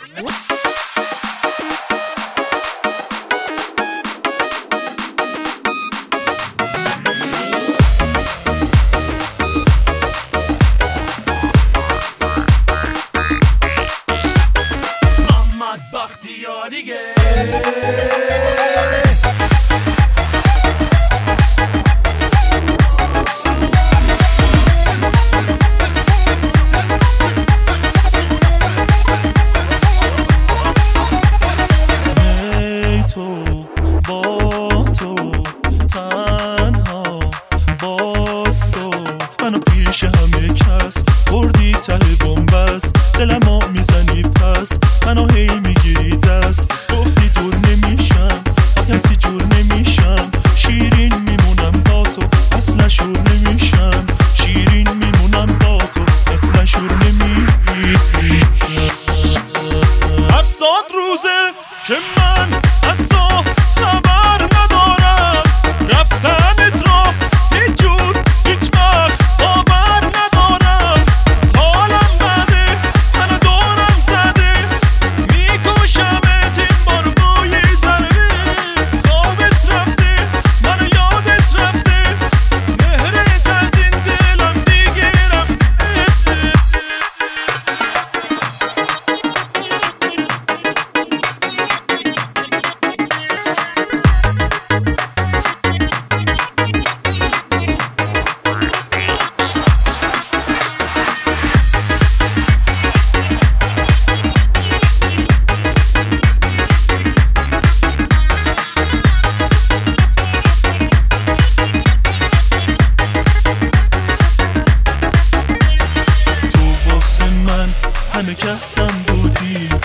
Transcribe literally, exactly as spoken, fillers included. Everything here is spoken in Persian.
محمد بختیاریه منو پیش همه کس بردی ته بنبست دلمو میزنی پس منو هی میگیری دست گفتی دور نمیشم با کسی جور نمیشم شیرین میمونم با تو اصلا شور نمیشم شیرین میمونم با تو اصلا شور نمیشم هفتاد روزه که من از تو خبر ندارم رفتنت رو هیچ جور هیچ وقت باور ندارم حالم بده منو دورم زده میکشمت این بار بوی زده خوابت رفته منو یادت رفته مهرت از این دلم دیگه رفته همه کسم بودی